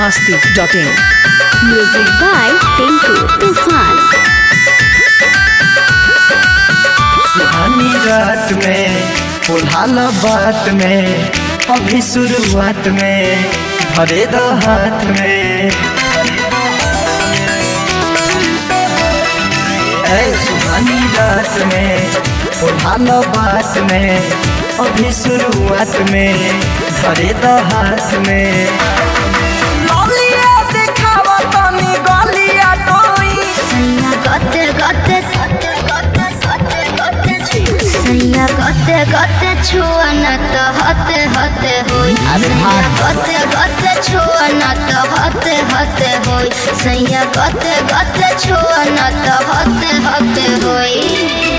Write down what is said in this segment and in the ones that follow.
biharmasti.in. Music by Tinku Tufan. सुहानी रात में पुल्हाल बात में अभी शुरुआत में भरे दो हाथ में। ऐ सुहानी रात में पुल्हाल बात में अभी शुरुआत में भरे दो हाथ में। गलिया दिखावा तनी गलिया टोई सैया गते गते सैया गते गते छुआ न तो हते हते होई। सैया गते गते छुआ न तो हते हते होई। सैया गते गते छुआ न तो हते हते होई।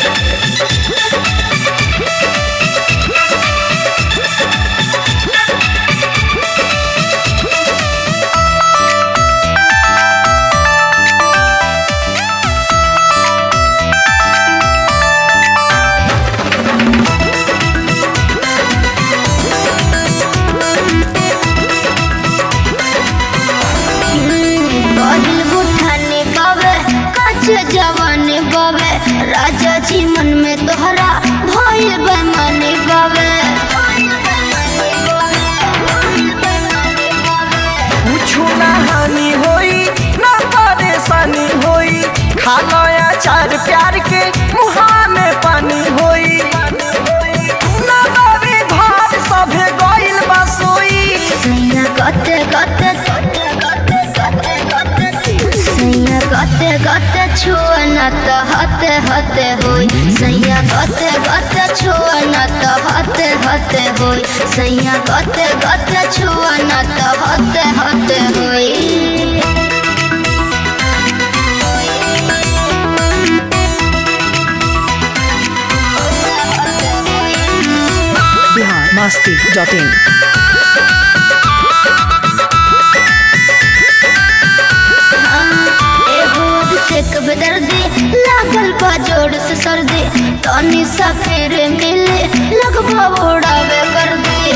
जवानी बाबे राजा जी मन में तोहरा भइल बेमानी बाबे। कुछ ना हानि होई ना परेशानी होई। खाना अचार प्यार के मुहा में पानी होई। ना बाबे भार सभे गइल बा सोई। सैया गते गते सैया गते गते छुआ न तो हते हते होई। सैया गते गते छुआ न तो हते हते होई। सैया गते गते छुआ न तो हते हते होई। biharmasti.in. बेदर्दी लागल बा जोर से सर्दी तनी सा फिर मिले लगभग उड़ावे कर दे।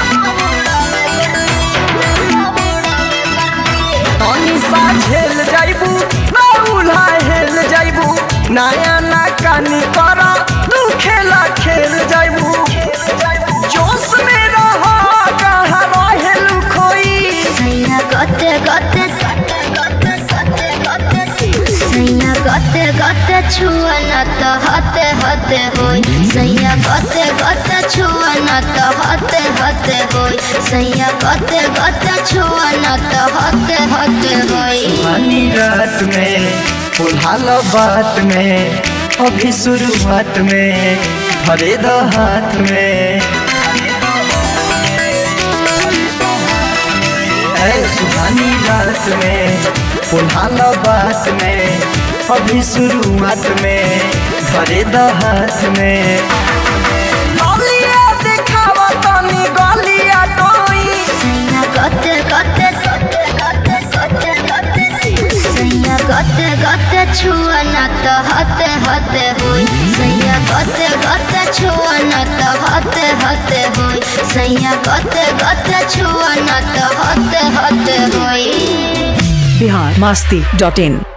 तनी सा झेल जाइबू ना उल्हा हेल जाइबू। नया ना कानी करा तू खेला खेल जाइबू। जोश में रहा कहाँ रहेलू खोई। सैया गते गते सैया गते गते छुआ न तो हते हते होई। सैया गते गते छुआ न तो हते हते होई। सैया गते गते छुआ न तो हते हते होई। सुहानी रात में पुल्हाल बात में अभी शुरुआत में भरे दो हाथ में। ऐ सुहानी रात में पुल्हाल बात में अभी शुरुआत में भरे दो हाथ में। गलिया दिखावा तनी गलिया टोई सैया गते गते सैया गते गते छुआ न तो हते हते होई। सैया गते गते छुआ न तो हते हते होई। सैया गते गते छुआ न तो हते हते होई। biharmasti.in.